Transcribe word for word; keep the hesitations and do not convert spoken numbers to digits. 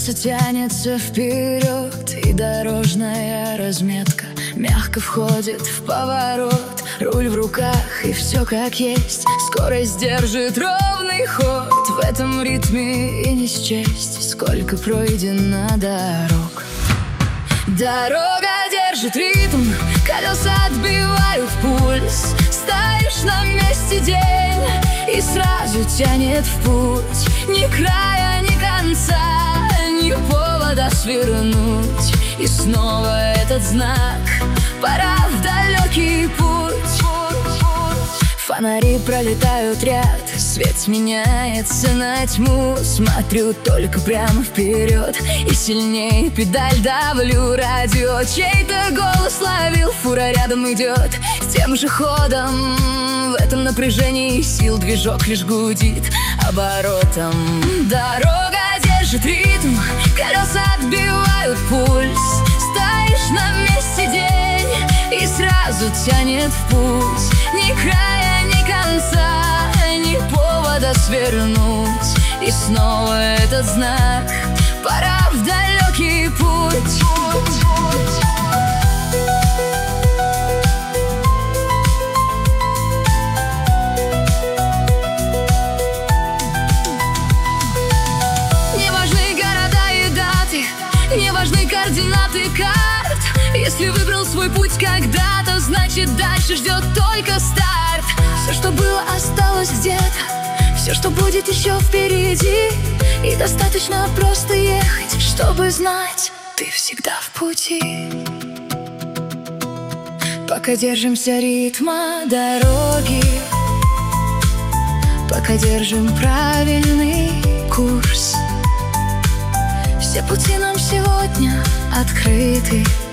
Колеса тянется вперед, и дорожная разметка мягко входит в поворот. Руль в руках, и все как есть. Скорость держит ровный ход. В этом ритме и не счесть, сколько пройдено дорог. Дорога держит ритм, колеса отбивают пульс. Стоишь на месте день, и сразу тянет в путь. Ни края, ни конца, ни повода свернуть. И снова этот знак: пора в далекий путь. Фонари пролетают ряд, свет сменяется на тьму. Смотрю только прямо вперед, и сильнее педаль давлю. Радио чей-то голос ловил, фура рядом идет тем же ходом. В этом напряжении сил движок лишь гудит оборотом. Дорога держит ритм, колеса отбивают пульс. Стоишь на месте день, и сразу тянет в путь. Ни края, ни конца, ни повода свернуть. И снова этот знак: пора в далекий путь. Не важны города и даты, не важны координаты карт. Если выбрал свой путь когда-то, значит дальше ждет только старт. Все, что было, осталось где-то, все, что будет еще впереди. И достаточно просто ехать, чтобы знать, ты всегда в пути. Пока держимся ритма дороги, пока держим правильный курс, все пути нам сегодня открыты.